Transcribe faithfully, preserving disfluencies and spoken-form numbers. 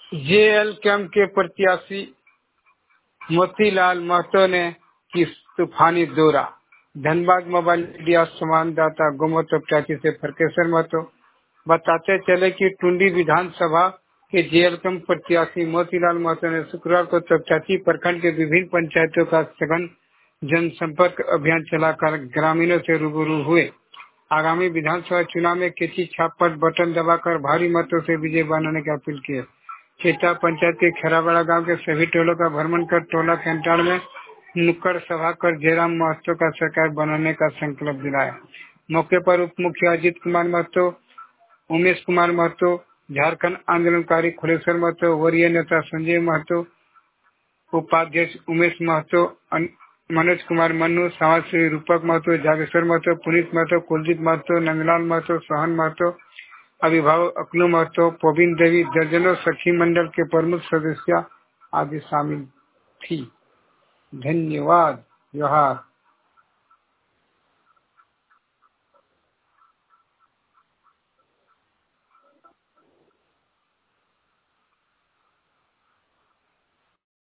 JL camp के प्रत्याशी मोतीलाल महतो ने की तूफानी दौरा। धनबाद मोबाइल मीडिया संवाददाता गोमतो प्रत्याशी से फरकेश्वर महतो बताते चले कि टुंडी विधानसभा के जेएल कैंप प्रत्याशी मोतीलाल महतो ने शुक्रवार को तपचाची प्रखंड के विभिन्न पंचायतों का सघन जनसंपर्क अभियान चलाकर ग्रामीणों से रूबरू हुए। आगामी विधानसभा चुनाव में किसी छाप पर बटन दबाकर भारी मतों से विजय बनाने की अपील की। चेता पंचायत के खैराबड़ा गांव के सभी टोलों का भ्रमण कर टोला कैंटाल में नुक्कड़ सभा कर जयराम महतो का सरकार बनाने का संकल्प दिलाया। मौके पर उप मुख्य अजित कुमार महतो, उमेश कुमार महतो, झारखंड आंदोलनकारी खुलेश्वर महतो, वरीय नेता संजय महतो, उपाध्यक्ष उमेश महतो, मनोज कुमार मन्नू, समाज सेवी रूपक महतो, जागेश्वर महतो, पुनीत महतो, कुलदीप महतो, नंदलाल महतो, सोहन महतो, अभिभावक अकलू महतो, पोबिन देवी, दर्जनों सखी मंडल के प्रमुख सदस्य आदि शामिल थी। धन्यवाद। जोहार।